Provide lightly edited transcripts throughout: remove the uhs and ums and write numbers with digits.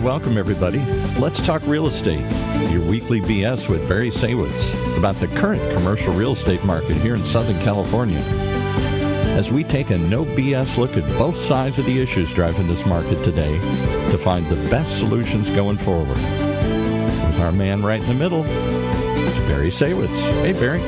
welcome everybody. Let's talk real estate. Your weekly BS with Barry Saywitz about the current commercial real estate market here in Southern California. As we take a no BS look at both sides of the issues driving this market today to find the best solutions going forward. With our man right in the middle, it's Barry Saywitz. Hey, Barry.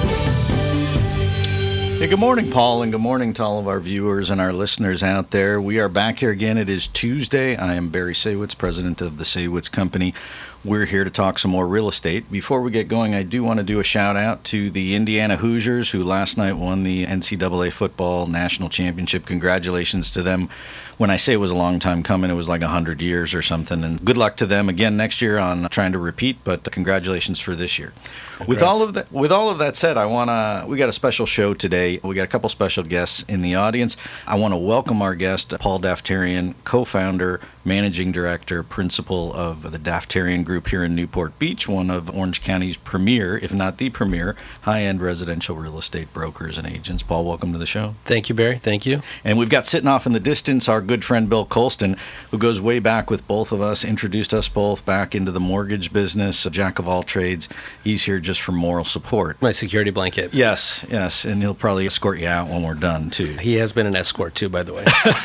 Hey, good morning, Paul, and good morning to all of our viewers and our listeners out there. We are back here again. It is Tuesday. I am Barry Saywitz, president of the Saywitz Company. We're here to talk some more real estate. Before we get going, I do want to do a shout out to the Indiana Hoosiers, who last night won the NCAA football national championship. Congratulations to them. When I say it was a long time coming, it was like 100 years or something. And good luck to them again next year on trying to repeat, but congratulations for this year. With all of that said, we got a special show today. We got a couple special guests in the audience. I want to welcome our guest, Paul Daftarian, co-founder, managing director, principal of the Daftarian Group here in Newport Beach, one of Orange County's premier, if not the premier, high-end residential real estate brokers and agents. Paul, welcome to the show. Thank you, Barry. Thank you. And we've got sitting off in the distance our good friend Bill Colston, who goes way back with both of us, introduced us both back into the mortgage business, a jack of all trades. He's here just for moral support. My security blanket. Yes, and he'll probably escort you out when we're done, too. He has been an escort, too, by the way.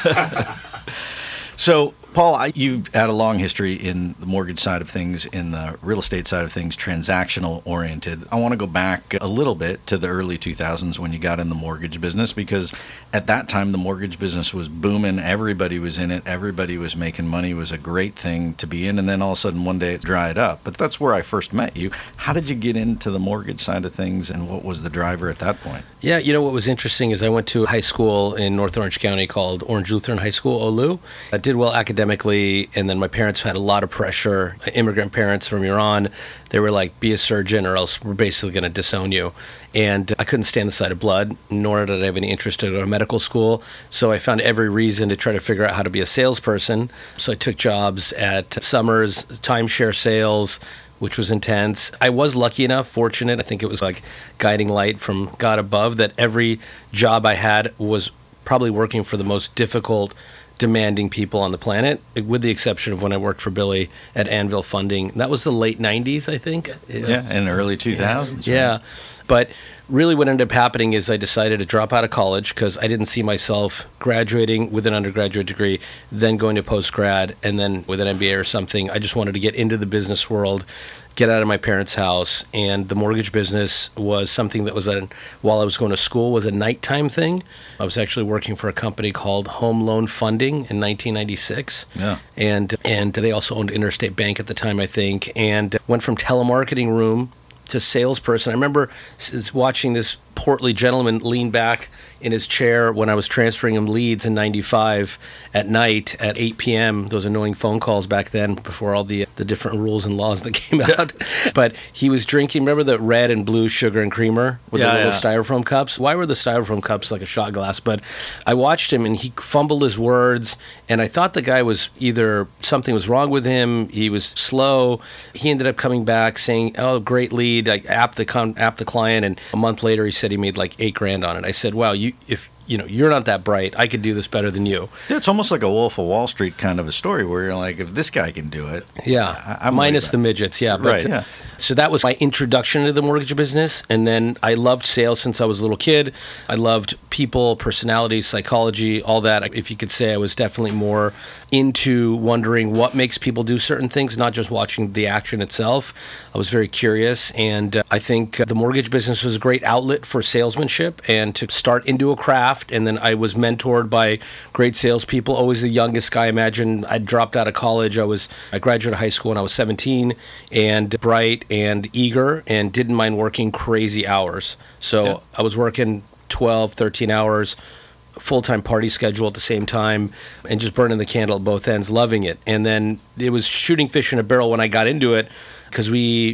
So, Paul, you've had a long history in the mortgage side of things, in the real estate side of things, transactional oriented. I want to go back a little bit to the early 2000s when you got in the mortgage business, because at that time the mortgage business was booming. Everybody was in it. Everybody was making money. It was a great thing to be in. And then all of a sudden one day it dried up. But that's where I first met you. How did you get into the mortgage side of things, and what was the driver at that point? Yeah, what was interesting is I went to a high school in North Orange County called Orange Lutheran High School, OLU. I did well academically, and then my parents had a lot of pressure. Immigrant parents from Iran, they were like, be a surgeon or else we're basically going to disown you. And I couldn't stand the sight of blood, nor did I have any interest to go to medical school. So I found every reason to try to figure out how to be a salesperson. So I took jobs at Summers, timeshare sales, which was intense. I was lucky enough, fortunate, I think it was like guiding light from God above, that every job I had was probably working for the most difficult, demanding people on the planet, with the exception of when I worked for Billy at Anvil Funding. That was the late 90s, I think. Yeah, in the early 2000s. Yeah. Right? But really what ended up happening is I decided to drop out of college because I didn't see myself graduating with an undergraduate degree, then going to post-grad, and then with an MBA or something. I just wanted to get into the business world, get out of my parents' house, and the mortgage business was something that was, while I was going to school, was a nighttime thing. I was actually working for a company called Home Loan Funding in 1996. Yeah. And they also owned Interstate Bank at the time, I think, and went from telemarketing room to salesperson. I remember watching this portly gentleman lean back in his chair when I was transferring him leads in 95 at night at 8 p.m. Those annoying phone calls back then before all the different rules and laws that came out. But he was drinking, remember the red and blue sugar and creamer with the little styrofoam cups? Why were the styrofoam cups like a shot glass? But I watched him and he fumbled his words, and I thought the guy was either something was wrong with him, he was slow. He ended up coming back saying, oh, great lead, I apped the client, and a month later he said he made like $8,000 on it. I said, wow, if you're not that bright, I could do this better than you. Yeah, it's almost like a Wolf of Wall Street kind of a story where you're like, if this guy can do it. Yeah, I'm minus the midgets, yeah. But, right, yeah. So that was my introduction to the mortgage business. And then I loved sales since I was a little kid. I loved people, personality, psychology, all that. If you could say, I was definitely more into wondering what makes people do certain things, not just watching the action itself. I was very curious. And I think the mortgage business was a great outlet for salesmanship and to start into a craft. And then I was mentored by great salespeople, always the youngest guy. Imagine I dropped out of college. I graduated high school when I was 17, and bright and eager and didn't mind working crazy hours. So I was working 12, 13 hours, full-time party schedule at the same time, and just burning the candle at both ends, loving it. And then it was shooting fish in a barrel when I got into it, because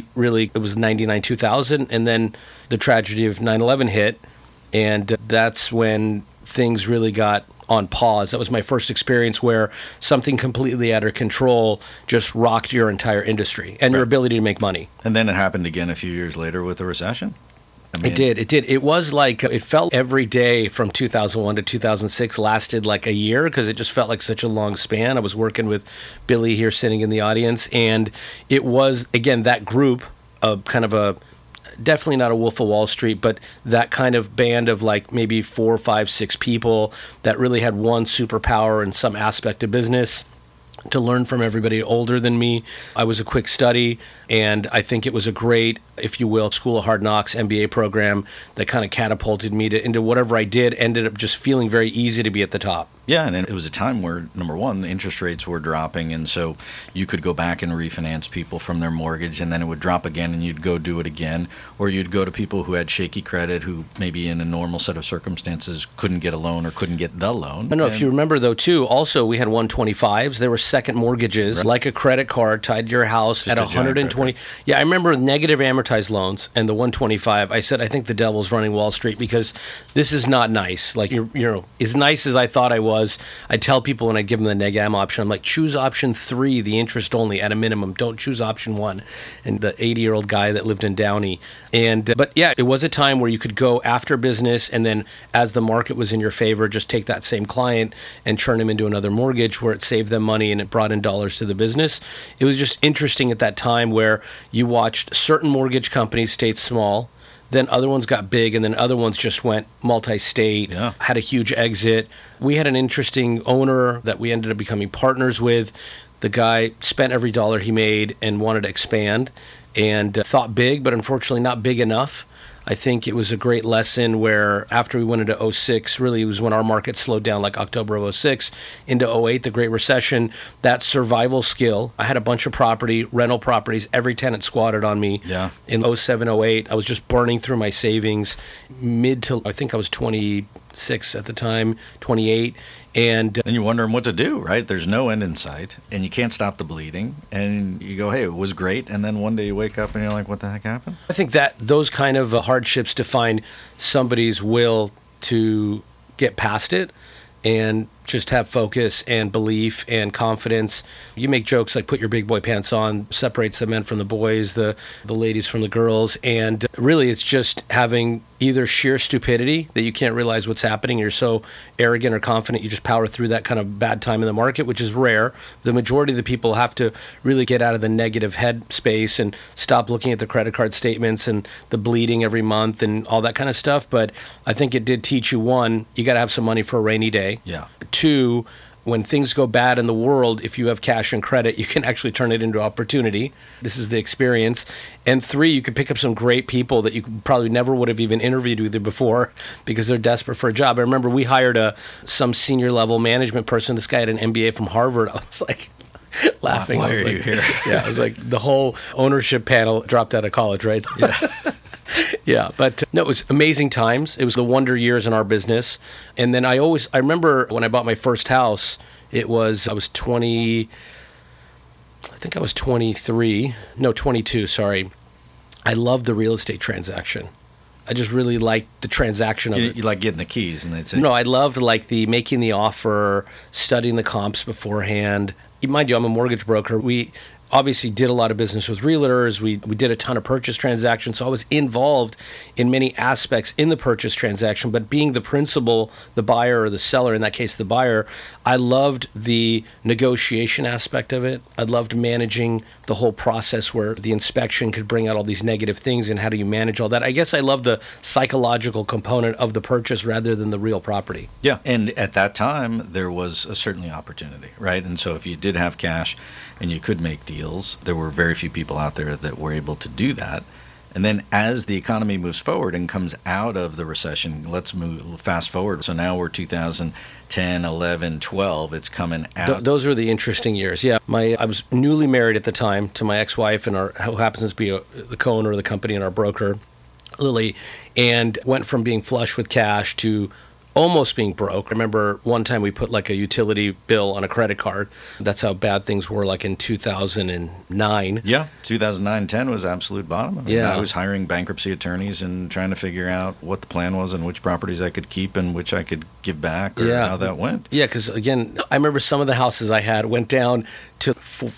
it was 99, 2000, and then the tragedy of 9/11 hit. And that's when things really got on pause. That was my first experience where something completely out of control just rocked your entire industry and your ability to make money. And then it happened again a few years later with the recession? I mean, It did. It was like, it felt every day from 2001 to 2006 lasted like a year because it just felt like such a long span. I was working with Billy here sitting in the audience, and it was, again, that group of kind of a, definitely not a Wolf of Wall Street, but that kind of band of like maybe 4, 5, 6 people that really had one superpower in some aspect of business. To learn from everybody older than me. I was a quick study, and I think it was a great, if you will, School of Hard Knocks MBA program that kind of catapulted me into whatever I did, ended up just feeling very easy to be at the top. Yeah, and it was a time where, number one, the interest rates were dropping, and so you could go back and refinance people from their mortgage, and then it would drop again, and you'd go do it again. Or you'd go to people who had shaky credit, who maybe in a normal set of circumstances couldn't get a loan or couldn't get the loan. I know, if you remember, though, too, also we had 125s. There were second mortgages, right, like a credit card tied to your house Just at a giant 120. Yeah, I remember negative amortized loans and the 125. I said, I think the devil's running Wall Street because this is not nice. Like, you know, as nice as I thought I was, I tell people when I give them the neg am option, I'm like, choose option 3, the interest only at a minimum. Don't choose option 1. And the 80-year-old guy that lived in Downey. And but yeah, it was a time where you could go after business, and then as the market was in your favor, just take that same client and turn him into another mortgage where it saved them money and it brought in dollars to the business. It was just interesting at that time where you watched certain mortgage companies stayed small, then other ones got big, and then other ones just went multi-state, had a huge exit. We had an interesting owner that we ended up becoming partners with. The guy spent every dollar he made and wanted to expand and thought big, but unfortunately not big enough. I think it was a great lesson where after we went into 06, really it was when our market slowed down, like October of 06, into 08, the Great Recession, that survival skill. I had a bunch of property, rental properties, every tenant squatted on me. Yeah. In 07, 08, I was just burning through my savings I think I was 26 at the time, 28. And I think that those kind of hardships define somebody's will to get past it and just have focus and belief and confidence. You make jokes like put your big boy pants on, separates the men from the boys, the ladies from the girls. And really it's just having either sheer stupidity that you can't realize what's happening. You're so arrogant or confident, you just power through that kind of bad time in the market, which is rare. The majority of the people have to really get out of the negative head space and stop looking at the credit card statements and the bleeding every month and all that kind of stuff. But I think it did teach you, one, you got to have some money for a rainy day. Yeah. 2, when things go bad in the world, if you have cash and credit, you can actually turn it into opportunity. This is the experience. And 3, you can pick up some great people that you probably never would have even interviewed with you before because they're desperate for a job. I remember we hired some senior level management person. This guy had an MBA from Harvard. I was like laughing. Why I was are like, you here? Yeah, I was like, the whole ownership panel dropped out of college, right? Yeah. Yeah, but no, it was amazing times. It was the wonder years in our business. And then I remember when I bought my first house, I was 20, I think I was 22, sorry. I loved the real estate transaction. I just really liked the transaction of it. You like getting the keys and that's it? No, I loved like the making the offer, studying the comps beforehand. Mind you, I'm a mortgage broker. We obviously did a lot of business with realtors. We did a ton of purchase transactions. So I was involved in many aspects in the purchase transaction, but being the principal, the buyer or the seller, in that case, the buyer, I loved the negotiation aspect of it. I loved managing the whole process where the inspection could bring out all these negative things and how do you manage all that. I guess I love the psychological component of the purchase rather than the real property. Yeah. And at that time, there was certainly opportunity, right? And so if you did have cash and you could make deals, there were very few people out there that were able to do that. And then as the economy moves forward and comes out of the recession, let's move fast forward. So now we're 2010, 11, 12. It's coming out. Those were the interesting years. Yeah. I was newly married at the time to my ex-wife and who happens to be the co-owner of the company and our broker, Lily, and went from being flush with cash to almost being broke. I remember one time we put like a utility bill on a credit card. That's how bad things were, like in 2009. Yeah, 2009-10 was absolute bottom. Yeah. I was hiring bankruptcy attorneys and trying to figure out what the plan was and which properties I could keep and which I could give back, or how that went. Yeah, because again, I remember some of the houses I had went down to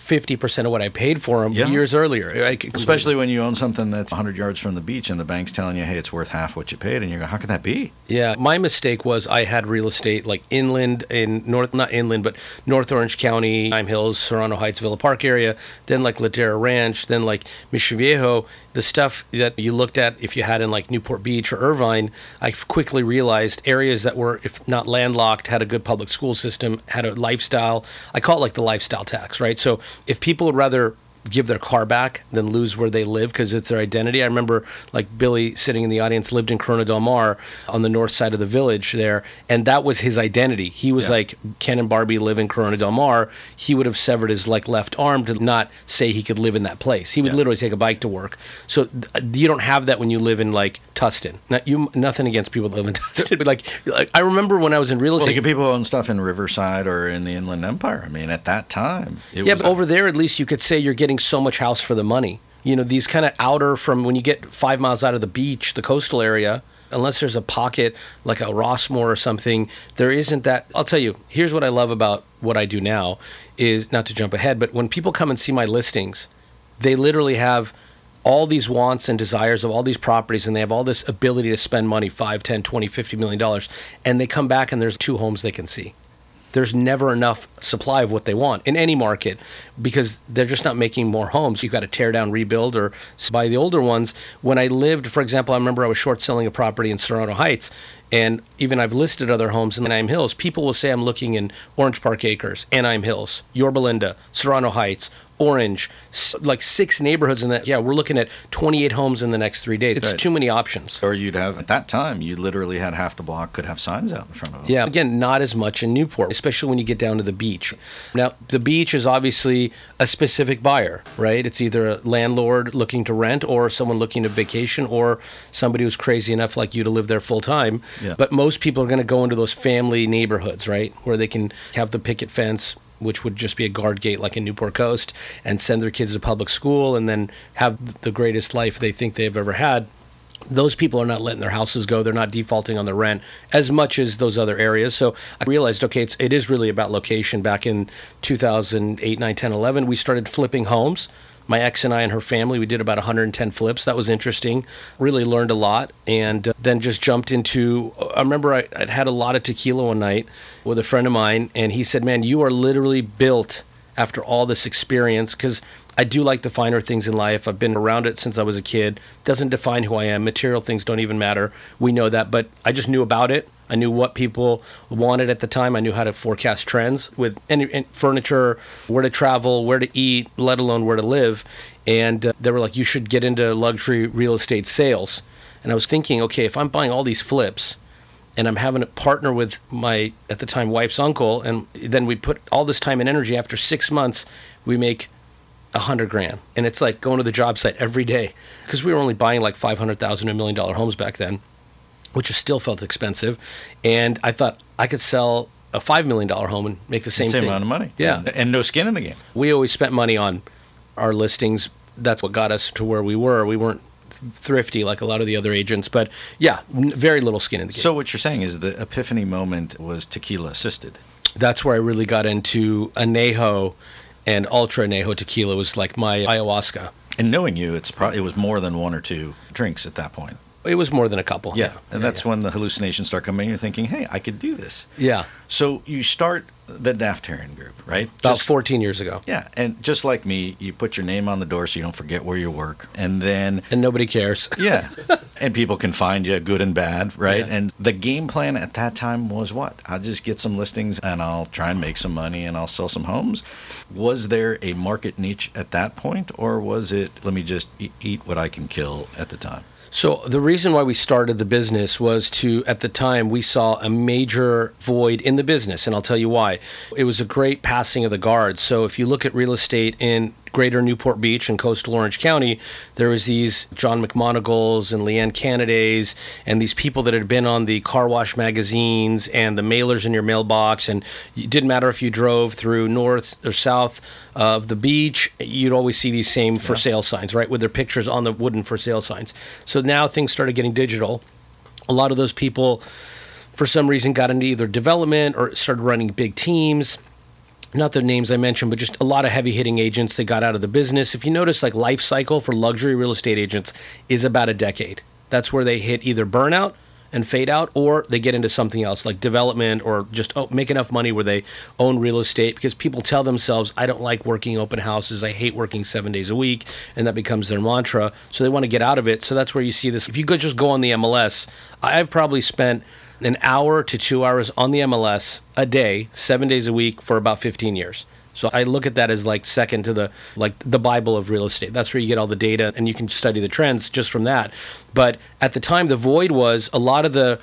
50% of what I paid for them years earlier. Especially when you own something that's 100 yards from the beach and the bank's telling you, hey, it's worth half what you paid, and you go, how could that be? Yeah, my mistake was I had real estate like inland in not inland, but North Orange County, Lime Hills, Serrano Heights, Villa Park area, then like Ladera Ranch, then like Mission Viejo. The stuff that you looked at if you had in like Newport Beach or Irvine, I quickly realized areas that were, if not landlocked, had a good public school system, had a lifestyle. I call it like the lifestyle tax, right? So if people would rather give their car back than lose where they live because it's their identity. I remember like Billy sitting in the audience lived in Corona Del Mar on the north side of the village there, and that was his identity. He was like, Ken and Barbie live in Corona Del Mar. He would have severed his like left arm to not say he could live in that place. He would literally take a bike to work. So you don't have that when you live in like Tustin. Nothing against people that live in Tustin, but like I remember when I was in real estate. Well, people own stuff in Riverside or in the Inland Empire. I mean, at that time. But over there, at least you could say you're getting so much house for the money. You know, these kind of outer from when you get 5 miles out of the beach, the coastal area, unless there's a pocket like a Rossmore or something, there isn't that. I'll tell you, here's what I love about what I do now is, not to jump ahead, but when people come and see my listings, they literally have all these wants and desires of all these properties, and they have all this ability to spend money, $5, $10, $20, $50 million, and they come back and there's 2 homes they can see. There's never enough supply of what they want in any market because they're just not making more homes. You've got to tear down, rebuild, or buy the older ones. When I lived, for example, I remember I was short selling a property in Serrano Heights, and even I've listed other homes in Anaheim Hills. People will say I'm looking in Orange Park Acres, Anaheim Hills, Yorba Linda, Serrano Heights, Orange, like 6 neighborhoods in that. Yeah, we're looking at 28 homes in the next 3 days. It's too many options. Or you'd have, at that time, you literally had half the block could have signs out in front of them. Yeah, again, not as much in Newport, especially when you get down to the beach. Now, the beach is obviously a specific buyer, right? It's either a landlord looking to rent or someone looking to vacation or somebody who's crazy enough like you to live there full time. Yeah. But most people are going to go into those family neighborhoods, right, where they can have the picket fence, which would just be a guard gate like in Newport Coast, and send their kids to public school and then have the greatest life they think they've ever had. Those people are not letting their houses go. They're not defaulting on the rent as much as those other areas. So I realized, okay, it is really about location. Back in 2008, 9, 10, 11, we started flipping homes. My ex and I and her family, we did about 110 flips. That was interesting. Really learned a lot. And then just jumped into, I remember I'd had a lot of tequila one night with a friend of mine. And he said, man, you are literally built after all this experience. Because I do like the finer things in life. I've been around it since I was a kid. Doesn't define who I am. Material things don't even matter. We know that. But I just knew about it. I knew what people wanted at the time. I knew how to forecast trends with any furniture, where to travel, where to eat, let alone where to live. And they were like, you should get into luxury real estate sales. And I was thinking, okay, if I'm buying all these flips and I'm having to partner with my, at the time, wife's uncle, and then we put all this time and energy, after 6 months, we make $100,000. And it's like going to the job site every day because we were only buying like $500,000 to $1 million homes back then, which still felt expensive. And I thought I could sell a $5 million home and make the same thing. Amount of money. Yeah. And no skin in the game. We always spent money on our listings. That's what got us to where we were. We weren't thrifty like a lot of the other agents, but yeah, very little skin in the game. So what you're saying is the epiphany moment was tequila assisted. That's where I really got into añejo, and ultra añejo tequila was like my ayahuasca. And knowing you, it was more than 1 or 2 drinks at that point. It was more than a couple. Yeah. And that's when the hallucinations start coming. You're thinking, hey, I could do this. Yeah. So you start the Daftarian group, right? About 14 years ago. Yeah. And just like me, you put your name on the door so you don't forget where you work. And then... And nobody cares. Yeah. And people can find you, good and bad, right? Yeah. And the game plan at that time was what? I'll just get some listings and I'll try and make some money and I'll sell some homes. Was there a market niche at that point? Or was it, let me just eat what I can kill at the time? So the reason why we started the business was to, at the time, we saw a major void in the business, and I'll tell you why. It was a great passing of the guard. So if you look at real estate in greater Newport Beach and coastal Orange County, there was these John McMonagals and Leanne Canadays and these people that had been on the car wash magazines and the mailers in your mailbox. And it didn't matter if you drove through north or south of the beach, you'd always see these same for sale signs, right, with their pictures on the wooden for sale signs. So now things started getting digital. A lot of those people, for some reason, got into either development or started running big teams. Not the names I mentioned, but just a lot of heavy-hitting agents that got out of the business. If you notice, like, life cycle for luxury real estate agents is about a decade. That's where they hit either burnout and fade out, or they get into something else like development, or just make enough money where they own real estate, because people tell themselves, I don't like working open houses, I hate working 7 days a week, and that becomes their mantra. So they want to get out of it. So that's where you see this. If you could just go on the MLS, I've probably spent an hour to 2 hours on the MLS a day, 7 days a week for about 15 years. So I look at that as like second to the Bible of real estate. That's where you get all the data and you can study the trends just from that. But at the time, the void was a lot of the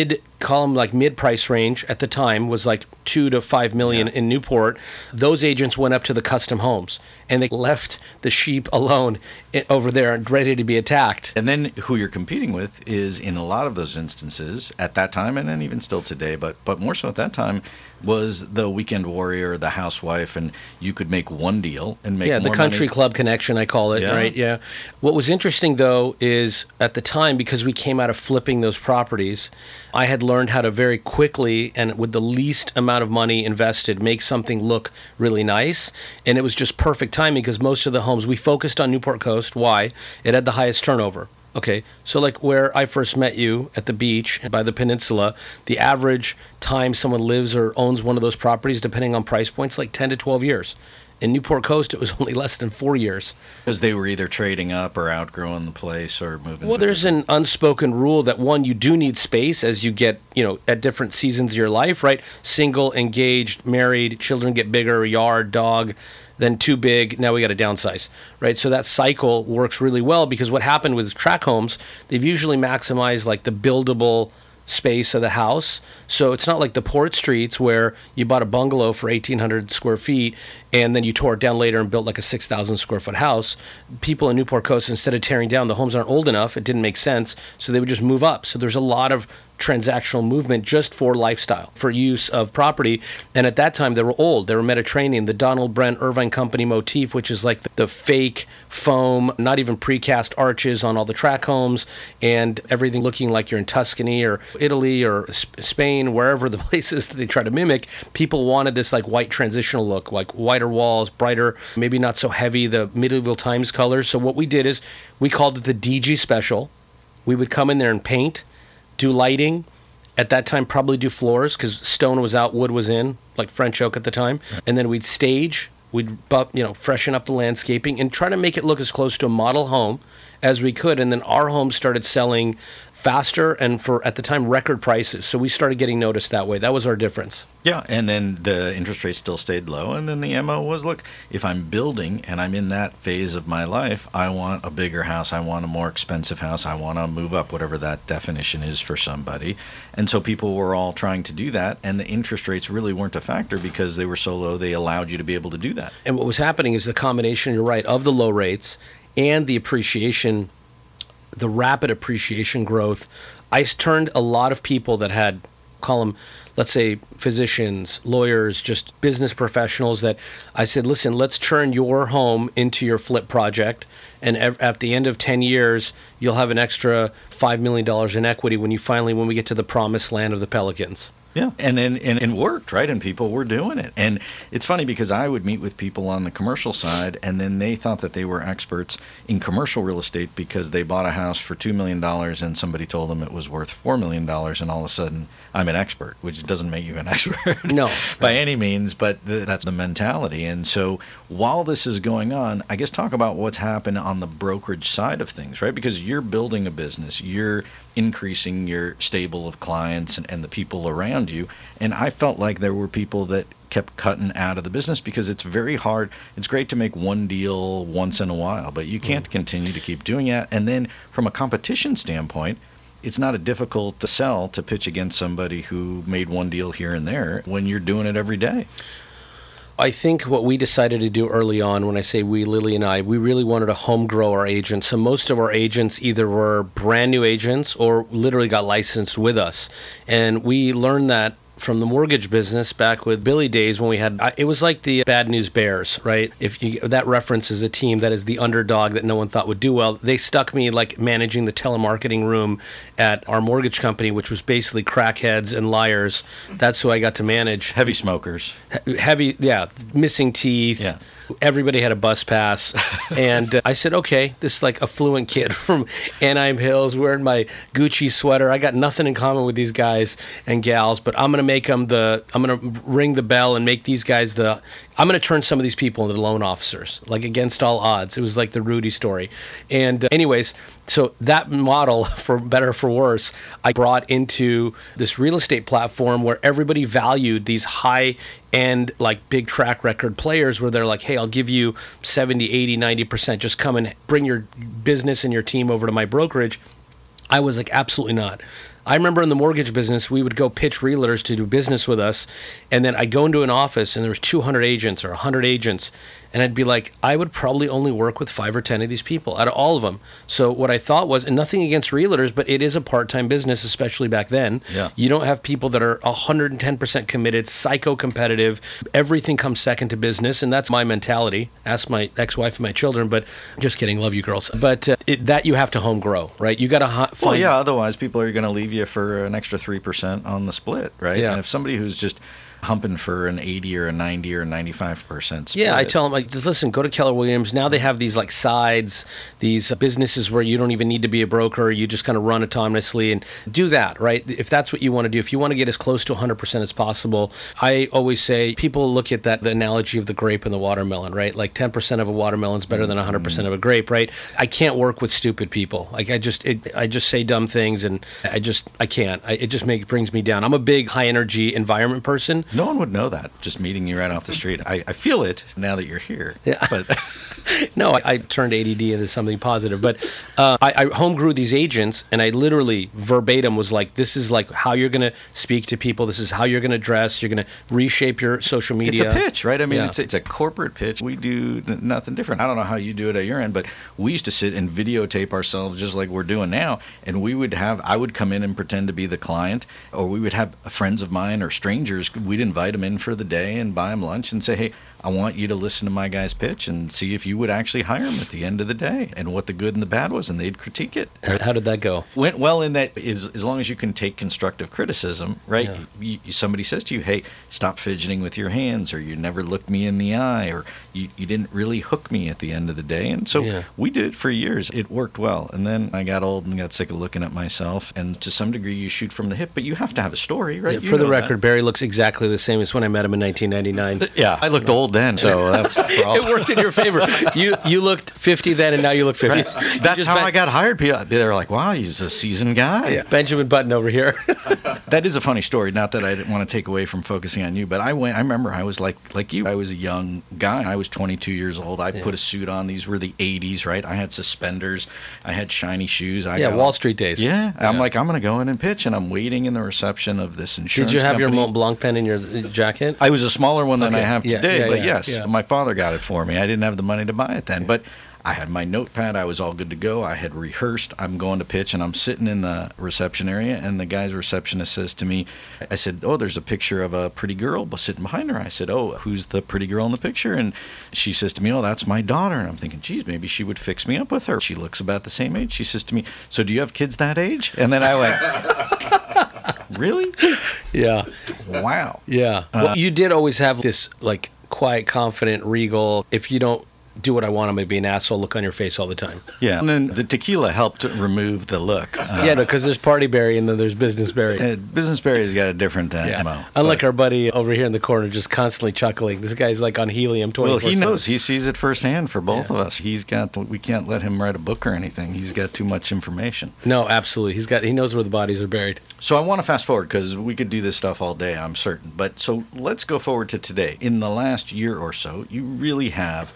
mid-price range at the time was like 2 to 5 million in Newport. Those agents went up to the custom homes and they left the sheep alone over there and ready to be attacked. And then who you're competing with is, in a lot of those instances at that time, and then even still today, but more so at that time, was the weekend warrior, the housewife, and you could make one deal and make more the country money. Club connection, I call it, right? Yeah. What was interesting, though, is at the time, because we came out of flipping those properties, I had learned how to very quickly and with the least amount of money invested make something look really nice. And it was just perfect timing because most of the homes, we focused on Newport Coast. Why? It had the highest turnover. Okay, so like where I first met you at the beach by the peninsula, the average time someone lives or owns one of those properties, depending on price points, like 10 to 12 years. In Newport Coast, it was only less than 4 years. Because they were either trading up or outgrowing the place or moving. Well, there's an unspoken rule that, one, you do need space as you get, at different seasons of your life, right? Single, engaged, married, children get bigger, yard, dog, then too big, now we got to downsize, right? So that cycle works really well because what happened with tract homes, they've usually maximized like the buildable space of the house. So it's not like the Port Streets where you bought a bungalow for 1,800 square feet and then you tore it down later and built like a 6,000 square foot house. People in Newport Coast, instead of tearing down, the homes aren't old enough, it didn't make sense, so they would just move up. So there's a lot of transactional movement just for lifestyle, for use of property. And at that time, they were old. They were Mediterranean. The Donald Brent Irvine Company motif, which is like the fake foam, not even precast arches on all the tract homes, and everything looking like you're in Tuscany or Italy or Spain, wherever the places that they try to mimic. People wanted this like white transitional look, like whiter walls, brighter, maybe not so heavy, the medieval times colors. So what we did is we called it the DG Special. We would come in there and paint, do lighting, at that time probably do floors because stone was out, wood was in, like French oak at the time. And then we'd stage, we'd freshen up the landscaping and try to make it look as close to a model home as we could. And then our homes started selling faster and for, at the time, record prices. So we started getting noticed that way. That was our difference. Yeah, and then the interest rate still stayed low, and then the MO was, look, if I'm building and I'm in that phase of my life, I want a bigger house, I want a more expensive house, I want to move up, whatever that definition is for somebody. And so people were all trying to do that, and the interest rates really weren't a factor because they were so low, they allowed you to be able to do that. And what was happening is the combination, you're right, of the low rates and the appreciation, the rapid appreciation growth. I turned a lot of people that had, call them, let's say, physicians, lawyers, just business professionals, that I said, listen, let's turn your home into your flip project. And at the end of 10 years, you'll have an extra $5 million in equity when we get to the promised land of the Pelicans. Yeah, and then it worked, right? And people were doing it. And it's funny because I would meet with people on the commercial side, and then they thought that they were experts in commercial real estate because they bought a house for $2 million and somebody told them it was worth $4 million, and all of a sudden I'm an expert, which doesn't make you an expert no, by any means, but that's the mentality. And so while this is going on, I guess talk about what's happened on the brokerage side of things, right? Because you're building a business, you're increasing your stable of clients and the people around you. And I felt like there were people that kept cutting out of the business because it's very hard. It's great to make one deal once in a while, but you can't continue to keep doing that. And then from a competition standpoint, it's not a difficult to sell to pitch against somebody who made one deal here and there when you're doing it every day. I think what we decided to do early on, when I say we, Lily and I, we really wanted to home grow our agents. So most of our agents either were brand new agents or literally got licensed with us. And we learned that from the mortgage business back with Billy days when we had, it was like the Bad News Bears, right? If you, that references a team that is the underdog that no one thought would do well. They stuck me like managing the telemarketing room at our mortgage company, which was basically crackheads and liars. That's who I got to manage. Heavy smokers. Heavy, yeah, missing teeth. Yeah. Everybody had a bus pass. And I said, okay, this like affluent kid from Anaheim Hills wearing my Gucci sweater. I got nothing in common with these guys and gals, but I'm going to make them I'm going to ring the bell and make these guys I'm going to turn some of these people into loan officers, like against all odds. It was like the Rudy story. And anyways, so that model, for better or for worse, I brought into this real estate platform where everybody valued these high-end, like big track record players where they're like, hey, I'll give you 70, 80, 90%. Just come and bring your business and your team over to my brokerage. I was like, absolutely not. I remember in the mortgage business, we would go pitch realtors to do business with us, and then I'd go into an office and there was 200 agents or 100 agents, and I'd be like, I would probably only work with 5 or 10 of these people out of all of them. So what I thought was, and nothing against realtors, but it is a part-time business, especially back then. Yeah. You don't have people that are 110% committed, psycho-competitive. Everything comes second to business, and that's my mentality. Ask my ex-wife and my children, but just kidding, love you girls. But that you have to home grow, right? You got to find... Well, yeah, otherwise people are going to leave you for an extra 3% on the split, right? Yeah. And if somebody who's just humping for an 80 or a 90 or 95% split. Yeah, I tell them, like, just listen, go to Keller Williams. Now they have these like sides, these businesses where you don't even need to be a broker. You just kind of run autonomously and do that, right? If that's what you want to do, if you want to get as close to 100% as possible, I always say people look at that, the analogy of the grape and the watermelon, right? Like 10% of a watermelon is better than 100% of a grape, right? I can't work with stupid people. Like I just say dumb things and I can't. It just brings me down. I'm a big high energy environment person. No one would know that, just meeting you right off the street. I feel it now that you're here. Yeah. But No, I turned ADD into something positive. But I home grew these agents, and I literally verbatim was like, this is like how you're going to speak to people. This is how you're going to dress. You're going to reshape your social media. It's a pitch, right? I mean, Yeah. it's a corporate pitch. We do nothing different. I don't know how you do it at your end, but we used to sit and videotape ourselves just like we're doing now. And I would come in and pretend to be the client, or we would have friends of mine or strangers. We'd invite them in for the day and buy them lunch and say, hey, I want you to listen to my guy's pitch and see if you would actually hire him at the end of the day and what the good and the bad was, and they'd critique it. How did that go? Went well in that as long as you can take constructive criticism, right? Yeah. Somebody says to you, hey, stop fidgeting with your hands, or you never looked me in the eye, or you didn't really hook me at the end of the day. And so we did it for years. It worked well. And then I got old and got sick of looking at myself. And to some degree, you shoot from the hip, but you have to have a story, right? Yeah, for the record, Barry looks exactly the same as when I met him in 1999. Yeah, I looked old then, so that's the problem. It worked in your favor. You looked 50 then, and now you look 50. Right. That's how I got hired. They're like, wow, he's a seasoned guy. Yeah. Benjamin Button over here. That is a funny story. Not that I didn't want to take away from focusing on you, but I remember I was like you. I was a young guy. I was 22 years old. I put a suit on. These were the 80s, right? I had suspenders. I had shiny shoes. Wall Street days. Yeah. I'm like, I'm going to go in and pitch, and I'm waiting in the reception of this insurance Did you have company. your Mont Blanc pen in your jacket? I was a smaller one than I Okay. have today, but yes, yeah. my father got it for me. I didn't have the money to buy it then, but I had my notepad. I was all good to go. I had rehearsed. I'm going to pitch, and I'm sitting in the reception area, and the guy's receptionist says to me, I said, oh, there's a picture of a pretty girl sitting behind her. I said, oh, who's the pretty girl in the picture? And she says to me, oh, that's my daughter. And I'm thinking, geez, maybe she would fix me up with her. She looks about the same age. She says to me, so do you have kids that age? And then I went, really? Yeah. Wow. Yeah. Well, you did always have this, like, quiet, confident, regal, if you don't do what I want, I'm going to be an asshole look on your face all the time. Yeah. And then the tequila helped remove the look. Because there's Party Barry and then there's Business Barry. Business Barry's got a different MO. Unlike our buddy over here in the corner just constantly chuckling. This guy's like on helium 24/7. Well, he knows. He sees it firsthand for both of us. We can't let him write a book or anything. He's got too much information. No, absolutely. He knows where the bodies are buried. So I want to fast forward because we could do this stuff all day, I'm certain. But so let's go forward to today. In the last year or so, you really have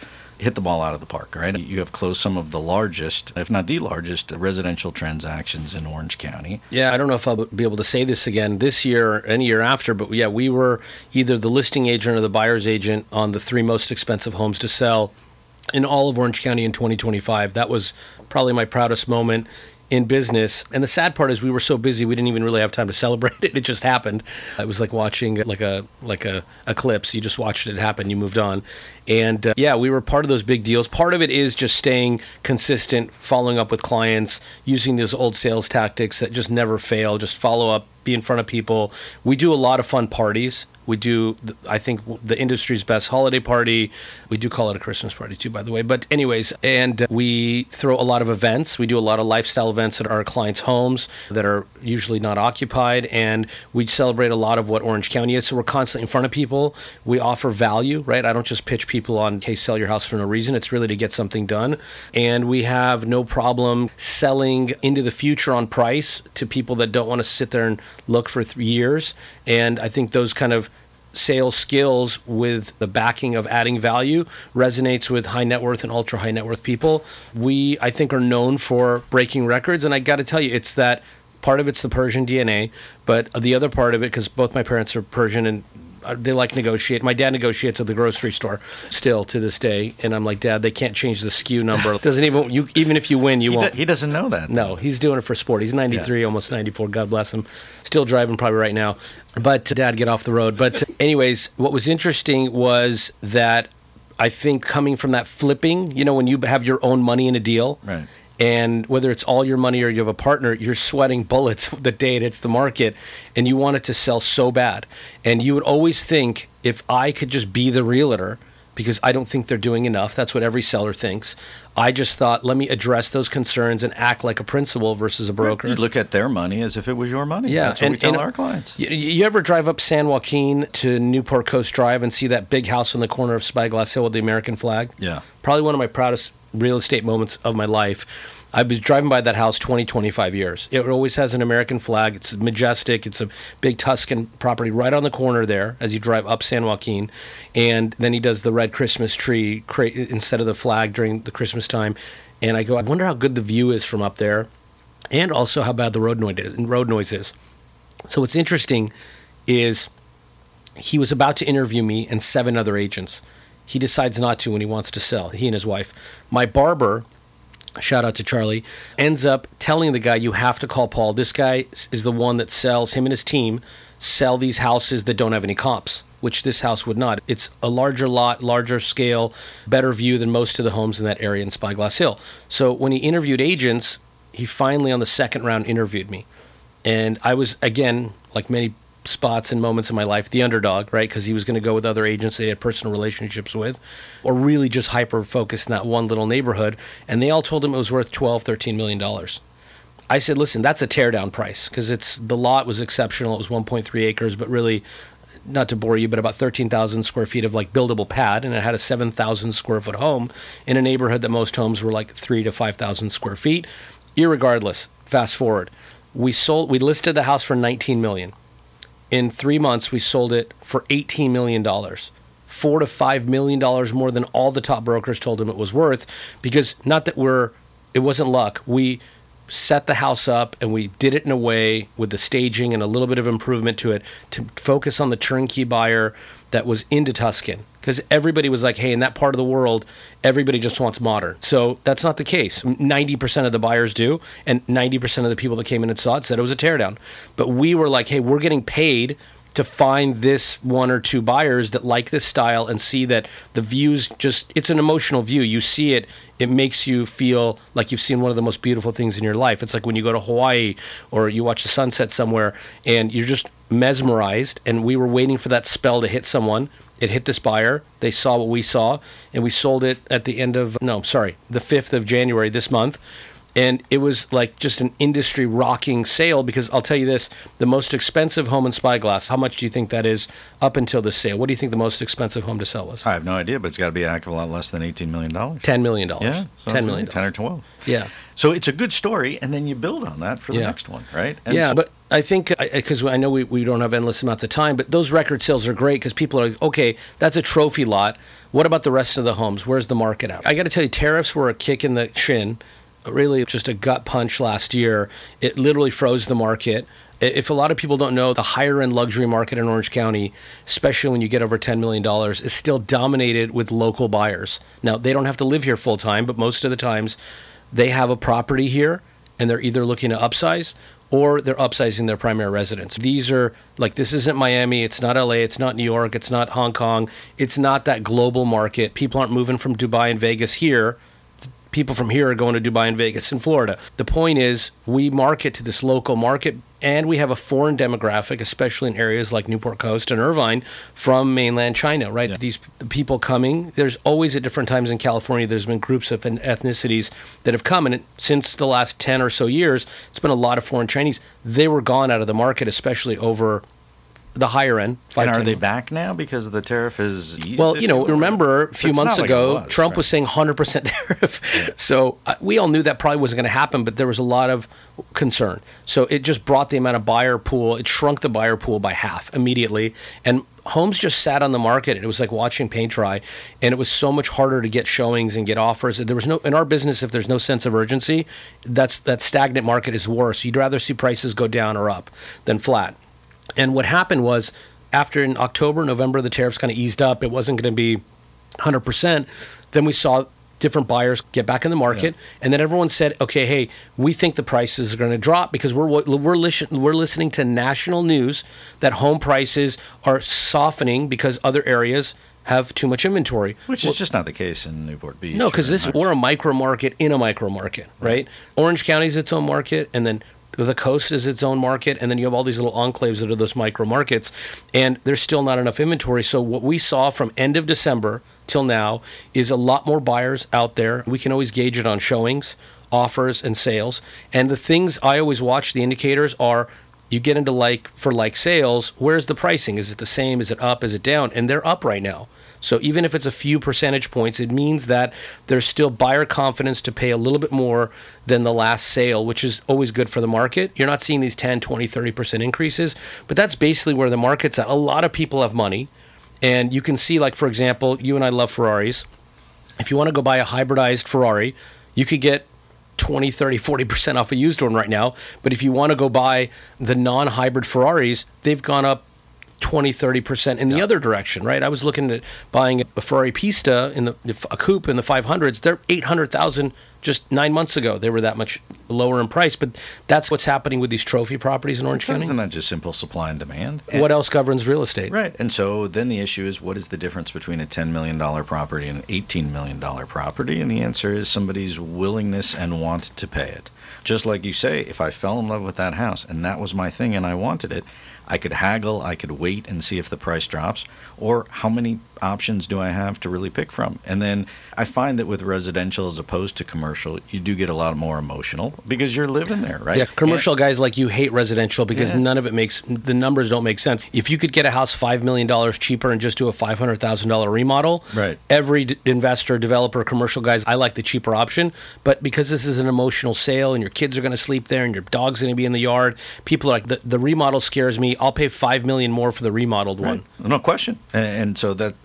hit the ball out of the park, right? You have closed some of the largest, if not the largest, residential transactions in Orange County. Yeah, I don't know if I'll be able to say this again this year or any year after, but yeah, we were either the listing agent or the buyer's agent on the 3 most expensive homes to sell in all of Orange County in 2025. That was probably my proudest moment in business. And the sad part is we were so busy we didn't even really have time to celebrate it. It just happened. It was like watching like a eclipse. You just watched it happen, you moved on. And yeah, we were part of those big deals. Part of it is just staying consistent, following up with clients, using those old sales tactics that just never fail. Just follow up, be in front of people. We do a lot of fun parties. We do, I think, the industry's best holiday party. We do call it a Christmas party too, by the way. But anyways, and we throw a lot of events. We do a lot of lifestyle events at our clients' homes that are usually not occupied. And we celebrate a lot of what Orange County is. So we're constantly in front of people. We offer value, right? I don't just pitch people on, hey, sell your house for no reason. It's really to get something done. And we have no problem selling into the future on price to people that don't want to sit there and look for 3 years. And I think those kind of sales skills with the backing of adding value resonates with high net worth and ultra high net worth people. We, I think, are known for breaking records. And I got to tell you, it's that part of it's the Persian DNA, but the other part of it, because both my parents are Persian and they like negotiate. My dad negotiates at the grocery store still to this day, and I'm like, Dad, they can't change the SKU number. Doesn't even if you win, you won't. He doesn't know that. No, he's doing it for sport. He's 93, almost 94. God bless him. Still driving probably right now. But Dad, get off the road. But anyways, what was interesting was that I think coming from that flipping, when you have your own money in a deal, right? And whether it's all your money or you have a partner, you're sweating bullets the day it hits the market, and you want it to sell so bad. And you would always think, if I could just be the realtor, because I don't think they're doing enough. That's what every seller thinks. I just thought, let me address those concerns and act like a principal versus a broker. You look at their money as if it was your money. Yeah, that's what we tell our clients. You ever drive up San Joaquin to Newport Coast Drive and see that big house on the corner of Spyglass Hill with the American flag? Yeah. Probably one of my proudest real estate moments of my life. I was driving by that house 25 years. It always has an American flag. It's majestic. It's a big Tuscan property right on the corner there as you drive up San Joaquin. And then he does the red Christmas tree instead of the flag during the Christmas time. And I go, I wonder how good the view is from up there, and also how bad the road noise is. So what's interesting is he was about to interview me and 7 other agents. He decides not to when he wants to sell, he and his wife. My barber, shout out to Charlie, ends up telling the guy, you have to call Paul. This guy is the one that sells, him and his team sell these houses that don't have any comps, which this house would not. It's a larger lot, larger scale, better view than most of the homes in that area in Spyglass Hill. So when he interviewed agents, he finally on the second round interviewed me. And I was, again, like many spots and moments in my life, the underdog, right? Because he was going to go with other agents they had personal relationships with, or really just hyper-focused in that one little neighborhood. And they all told him it was worth $12-13 million. I said, listen, that's a teardown price, because the lot was exceptional. It was 1.3 acres, but really, not to bore you, but about 13,000 square feet of like buildable pad, and it had a 7,000 square foot home in a neighborhood that most homes were like 3,000 to 5,000 square feet. Irregardless, fast forward, we listed the house for $19 million. In 3 months, we sold it for $18 million, $4 to $5 million more than all the top brokers told him it was worth. Because not that it wasn't luck. We set the house up and we did it in a way with the staging and a little bit of improvement to it to focus on the turnkey buyer that was into Tuscan. Because everybody was like, hey, in that part of the world, everybody just wants modern. So that's not the case. 90% of the buyers do, and 90% of the people that came in and saw it said it was a teardown. But we were like, hey, we're getting paid to find this 1 or 2 buyers that like this style and see that the views it's an emotional view. You see it, it makes you feel like you've seen one of the most beautiful things in your life. It's like when you go to Hawaii or you watch the sunset somewhere and you're just mesmerized, and we were waiting for that spell to hit someone. It hit this buyer. They saw what we saw, and we sold it at the 5th of January this month. And it was like just an industry rocking sale, because I'll tell you this, the most expensive home in Spyglass, how much do you think that is up until this sale? What do you think the most expensive home to sell was? I have no idea, but it's got to be a heck of a lot less than $18 million. $10 million. Yeah. So $10 million. 10 or 12. Yeah. So it's a good story, and then you build on that for the next one, right? And yeah, but I think, because I know we don't have endless amounts of time, but those record sales are great because people are like, okay, that's a trophy lot. What about the rest of the homes? Where's the market at? I got to tell you, tariffs were a kick in the shin, really just a gut punch last year. It literally froze the market. If a lot of people don't know, the higher-end luxury market in Orange County, especially when you get over $10 million, is still dominated with local buyers. Now, they don't have to live here full-time, but most of the times they have a property here, and they're either looking to upsize or they're upsizing their primary residence. These are, like, this isn't Miami, it's not LA, it's not New York, it's not Hong Kong, it's not that global market. People aren't moving from Dubai and Vegas here. People from here are going to Dubai and Vegas and Florida. The point is, we market to this local market, and we have a foreign demographic, especially in areas like Newport Coast and Irvine, from mainland China, right? Yeah. These people coming, there's always at different times in California, there's been groups of ethnicities that have come, and since the last 10 or so years, it's been a lot of foreign Chinese. They were gone out of the market, especially over the higher end. And are they back now because the tariff is eased? Well, remember a few months ago, Trump was saying 100% tariff. Yeah. So we all knew that probably wasn't going to happen, but there was a lot of concern. So it just brought the amount of buyer pool. It shrunk the buyer pool by half immediately. And homes just sat on the market. It was like watching paint dry. And it was so much harder to get showings and get offers. There was no, in our business, if there's no sense of urgency, that stagnant market is worse. You'd rather see prices go down or up than flat. And what happened was, after in October, November, the tariffs kind of eased up. It wasn't going to be 100%. Then we saw different buyers get back in the market. Yeah. And then everyone said, okay, hey, we think the prices are going to drop because we're listening to national news that home prices are softening because other areas have too much inventory. Which is just not the case in Newport Beach. No, because we're a micro market in a micro market, right? Orange County is its own market, and then the coast is its own market, and then you have all these little enclaves that are those micro markets, and there's still not enough inventory. So what we saw from end of December till now is a lot more buyers out there. We can always gauge it on showings, offers, and sales. And the things I always watch, the indicators are, you get into like sales, where's the pricing? Is it the same? Is it up? Is it down? And they're up right now. So even if it's a few percentage points, it means that there's still buyer confidence to pay a little bit more than the last sale, which is always good for the market. You're not seeing these 10, 20, 30% increases, but that's basically where the market's at. A lot of people have money, and you can see, like, for example, you and I love Ferraris. If you want to go buy a hybridized Ferrari, you could get 20, 30, 40% off a used one right now. But if you want to go buy the non-hybrid Ferraris, they've gone up 20, 30% in the other direction, right? I was looking at buying a Ferrari Pista a coupe in the 500s. They're $800,000 just 9 months ago. They were that much lower in price, but that's what's happening with these trophy properties in Orange County. Isn't that just simple supply and demand? What else governs real estate? Right. And so then the issue is, what is the difference between a $10 million property and an $18 million property? And the answer is somebody's willingness and want to pay it. Just like you say, if I fell in love with that house and that was my thing and I wanted it, I could haggle, I could wait and see if the price drops, or how many options do I have to really pick from? And then I find that with residential as opposed to commercial, you do get a lot more emotional because you're living there, right? Yeah, commercial guys like you hate residential because none of it the numbers don't make sense. If you could get a house $5 million cheaper and just do a $500,000 remodel, right? Every investor, developer, commercial guys, I like the cheaper option. But because this is an emotional sale and your kids are going to sleep there and your dog's going to be in the yard, people are like, the remodel scares me. I'll pay $5 million more for the remodeled one. No question. And so that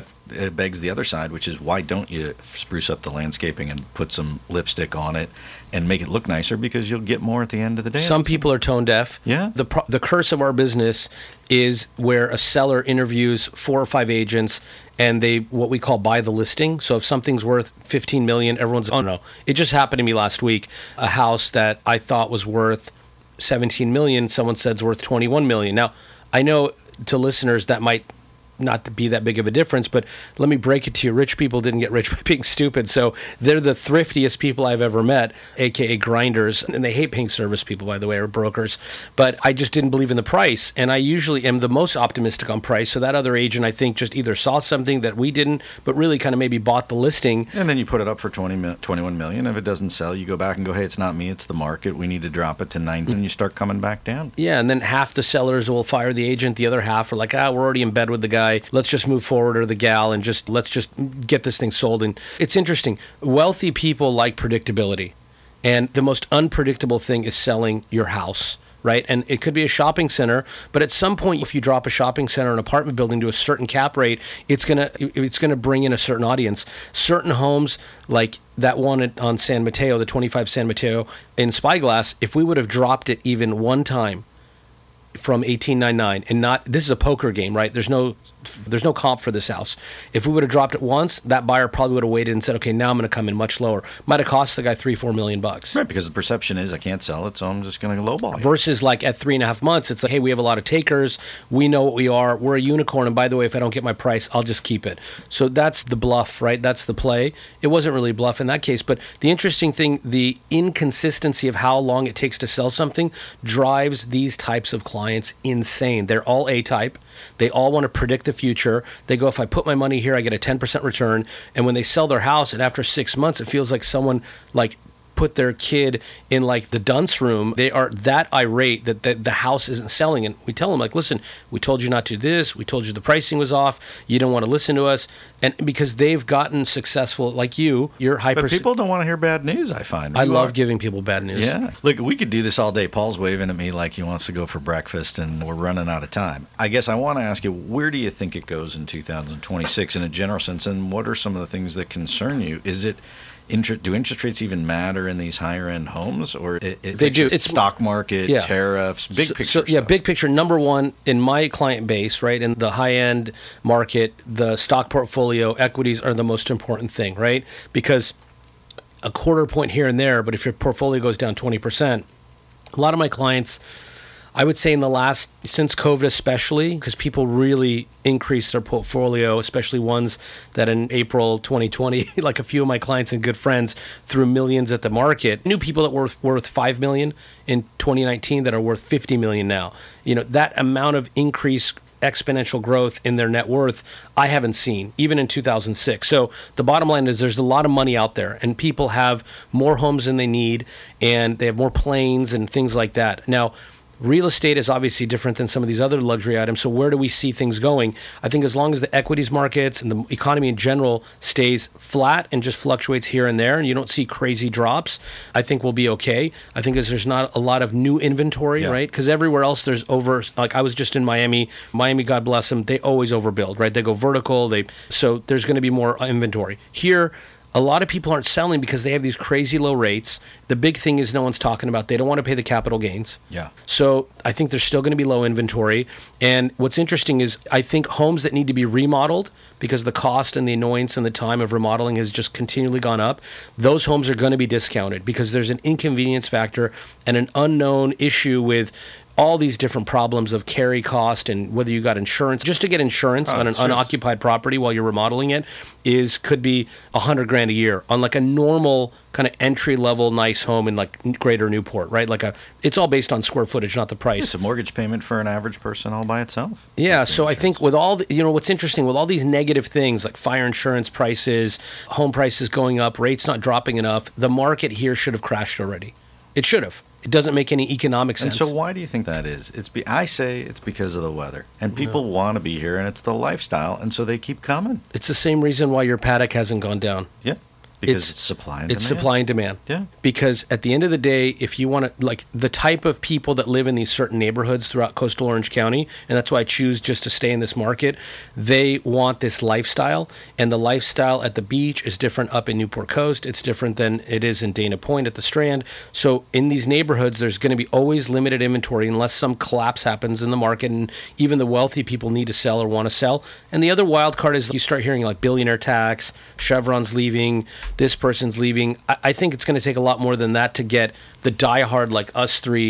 begs the other side, which is, why don't you spruce up the landscaping and put some lipstick on it and make it look nicer, because you'll get more at the end of the day. Some people are tone deaf. Yeah. The curse of our business is where a seller interviews 4 or 5 agents and they what we call buy the listing. So if something's worth $15 million, everyone's, oh no. It just happened to me last week. A house that I thought was worth $17 million, someone said it's worth $21 million. Now, I know to listeners that might not to be that big of a difference, but let me break it to you. Rich people didn't get rich by being stupid. So they're the thriftiest people I've ever met, AKA grinders. And they hate paying service people, by the way, or brokers. But I just didn't believe in the price. And I usually am the most optimistic on price. So that other agent, I think, just either saw something that we didn't, but really kind of maybe bought the listing. And then you put it up for 21 million. If it doesn't sell, you go back and go, hey, it's not me, it's the market. We need to drop it to 90. And you start coming back down. Yeah, and then half the sellers will fire the agent. The other half are like, we're already in bed with the guy. Let's just move forward, or the gal, and let's just get this thing sold. And it's interesting. Wealthy people like predictability. And the most unpredictable thing is selling your house, right? And it could be a shopping center, but at some point, if you drop a shopping center or an apartment building to a certain cap rate, it's gonna bring in a certain audience. Certain homes, like that one on San Mateo, the 25 San Mateo in Spyglass, if we would have dropped it even one time from 1899, and not, this is a poker game, right? There's no comp for this house. If we would have dropped it once, that buyer probably would have waited and said, okay, now I'm going to come in much lower. Might have cost the guy $3-4 million. Right, because the perception is I can't sell it, so I'm just going to lowball you. Versus like at 3.5 months, it's like, hey, we have a lot of takers. We know what we are. We're a unicorn. And by the way, if I don't get my price, I'll just keep it. So that's the bluff, right? That's the play. It wasn't really bluff in that case. But the interesting thing, the inconsistency of how long it takes to sell something drives these types of clients insane. They're all A-type. They all want to predict the future. They go, if I put my money here, I get a 10% return. And when they sell their house, and after 6 months, it feels like someone like put their kid in like the dunce room. They are that irate that the house isn't selling. And we tell them, like, listen, we told you not to do this. We told you the pricing was off. You don't want to listen to us. And because they've gotten successful, like you're hyper. But people don't want to hear bad news, I find. I love giving people bad news. Yeah. Look, we could do this all day. Paul's waving at me like he wants to go for breakfast, and we're running out of time. I guess I want to ask you, where do you think it goes in 2026 in a general sense, and what are some of the things that concern you? Is it do interest rates even matter in these higher end homes, or they do? It's stock market, tariffs, big picture. Yeah, big picture. Number one, in my client base, right, in the high end market, the stock portfolio, equities are the most important thing, right? Because a quarter point here and there, but if your portfolio goes down 20%, a lot of my clients, I would say since COVID especially, because people really increased their portfolio, especially ones that in April 2020, like a few of my clients and good friends threw millions at the market. New people that were worth $5 million in 2019 that are worth $50 million now. You know, that amount of increase, exponential growth in their net worth, I haven't seen, even in 2006. So the bottom line is there's a lot of money out there, and people have more homes than they need, and they have more planes and things like that. Now, real estate is obviously different than some of these other luxury items. So where do we see things going? I think as long as the equities markets and the economy in general stays flat and just fluctuates here and there, and you don't see crazy drops, I think we'll be okay. I think there's not a lot of new inventory, right? Because everywhere else there's like I was just in Miami, God bless them, they always overbuild, right? They go vertical. So there's going to be more inventory. Here, a lot of people aren't selling because they have these crazy low rates. The big thing is no one's talking about they don't want to pay the capital gains. Yeah. So I think there's still going to be low inventory. And what's interesting is I think homes that need to be remodeled because the cost and the annoyance and the time of remodeling has just continually gone up, those homes are going to be discounted because there's an inconvenience factor and an unknown issue with all these different problems of carry cost and whether you got insurance. Just to get insurance on an unoccupied property while you're remodeling it could be $100,000 a year on like a normal kind of entry level nice home in like Greater Newport, right? It's all based on square footage, not the price. It's a mortgage payment for an average person all by itself. Yeah, so I think with all what's interesting with all these negative things like fire insurance prices, home prices going up, rates not dropping enough, the market here should have crashed already. It should have. It doesn't make any economic sense. And so why do you think that is? I say it's because of the weather. And people want to be here, and it's the lifestyle, and so they keep coming. It's the same reason why your paddock hasn't gone down. Yeah. Because it's supply and demand. It's supply and demand. Yeah. Because at the end of the day, if you want to, like the type of people that live in these certain neighborhoods throughout coastal Orange County, and that's why I choose just to stay in this market, they want this lifestyle. And the lifestyle at the beach is different up in Newport Coast. It's different than it is in Dana Point at the Strand. So in these neighborhoods, there's going to be always limited inventory unless some collapse happens in the market. And even the wealthy people need to sell or want to sell. And the other wild card is you start hearing like billionaire tax, Chevron's leaving, this person's leaving. I think it's going to take a lot more than that to get the diehard like us three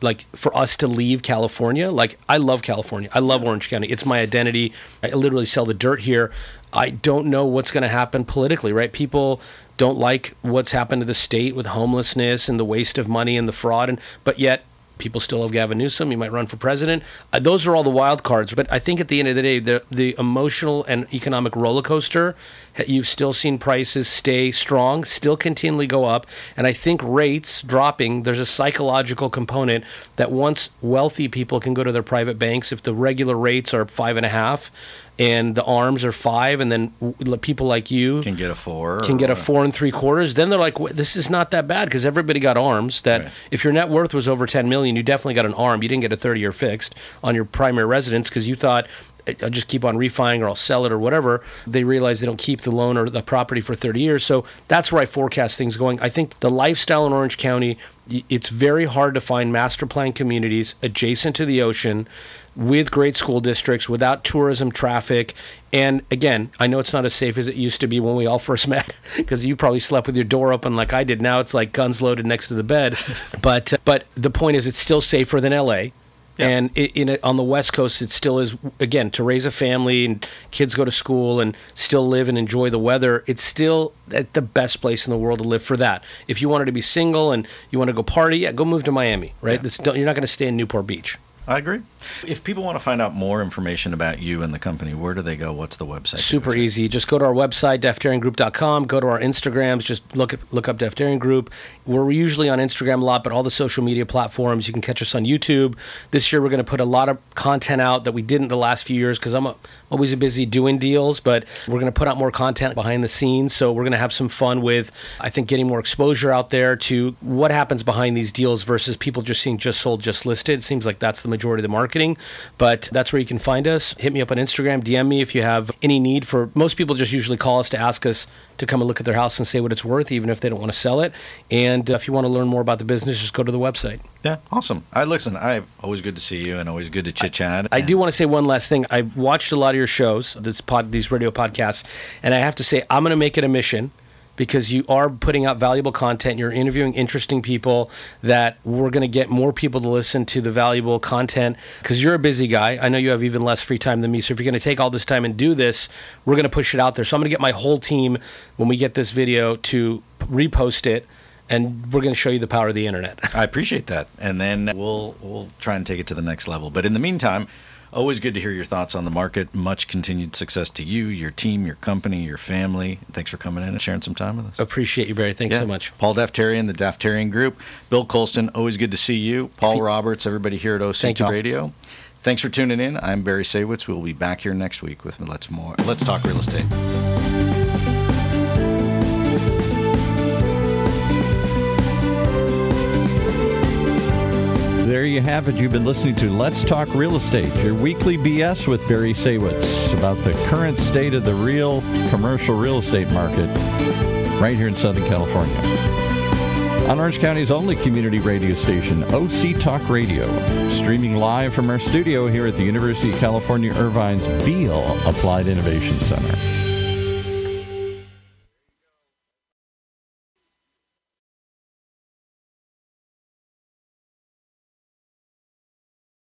like for us to leave California. Like, I love California. I love Orange County. It's my identity. I literally sell the dirt here. I don't know what's going to happen politically, right? People don't like what's happened to the state with homelessness and the waste of money and the fraud, but yet people still love Gavin Newsom. He might run for president. Those are all the wild cards. But I think at the end of the day, the emotional and economic roller coaster, you've still seen prices stay strong, still continually go up. And I think rates dropping, there's a psychological component that once wealthy people can go to their private banks, if the regular rates are 5.5 and the ARMs are 5, and then people like you can get a 4, can get a 4 3/4, then they're like, this is not that bad, because everybody got ARMs. That right. If your net worth was over 10 million, you definitely got an ARM. You didn't get a 30-year fixed on your primary residence because you thought, I'll just keep on refining or I'll sell it or whatever. They realize they don't keep the loan or the property for 30 years. So that's where I forecast things going. I think the lifestyle in Orange County, it's very hard to find master plan communities adjacent to the ocean with great school districts, without tourism traffic. And again, I know it's not as safe as it used to be when we all first met, because you probably slept with your door open like I did. Now it's like guns loaded next to the bed. But the point is, it's still safer than LA. Yeah. And on the West Coast, it still is, again, to raise a family and kids go to school and still live and enjoy the weather. It's still the best place in the world to live for that. If you wanted to be single and you want to go party, go move to Miami, right? Yeah. You're not going to stay in Newport Beach. I agree. If people want to find out more information about you and the company, where do they go? What's the website? Super easy. Just go to our website, DefDaringGroup.com. Go to our Instagrams. Just look up Def Daring Group. We're usually on Instagram a lot, but all the social media platforms. You can catch us on YouTube. This year, we're going to put a lot of content out that we didn't the last few years, because I'm always busy doing deals, but we're going to put out more content behind the scenes. So we're going to have some fun with, I think, getting more exposure out there to what happens behind these deals versus people just seeing just sold, just listed. It seems like that's the majority of the marketing, but that's where you can find us. Hit me up on Instagram, DM me if you have any need for, most people just usually call us to ask us to come and look at their house and say what it's worth, even if they don't want to sell it. And if you want to learn more about the business, just go to the website. Yeah, awesome. Listen, always good to see you and always good to chit-chat. I do want to say one last thing. I've watched a lot of your shows, these radio podcasts, and I have to say, I'm going to make it a mission, because you are putting out valuable content. You're interviewing interesting people that we're going to get more people to listen to the valuable content, because you're a busy guy. I know you have even less free time than me. So if you're going to take all this time and do this, we're going to push it out there. So I'm going to get my whole team, when we get this video, to repost it, and we're going to show you the power of the internet. I appreciate that. And then we'll try and take it to the next level. But in the meantime, always good to hear your thoughts on the market. Much continued success to you, your team, your company, your family. Thanks for coming in and sharing some time with us. Appreciate you, Barry. Thanks so much. Paul Deftarian, the Deftarian Group. Bill Colston, always good to see you. Paul Roberts, everybody here at OC Radio. Thanks for tuning in. I'm Barry Saywitz. We'll be back here next week with Let's Talk Real Estate. There you have it. You've been listening to Let's Talk Real Estate, your weekly BS with Barry Saywitz about the current state of the real commercial real estate market right here in Southern California. On Orange County's only community radio station, OC Talk Radio, streaming live from our studio here at the University of California, Irvine's Beall Applied Innovation Center.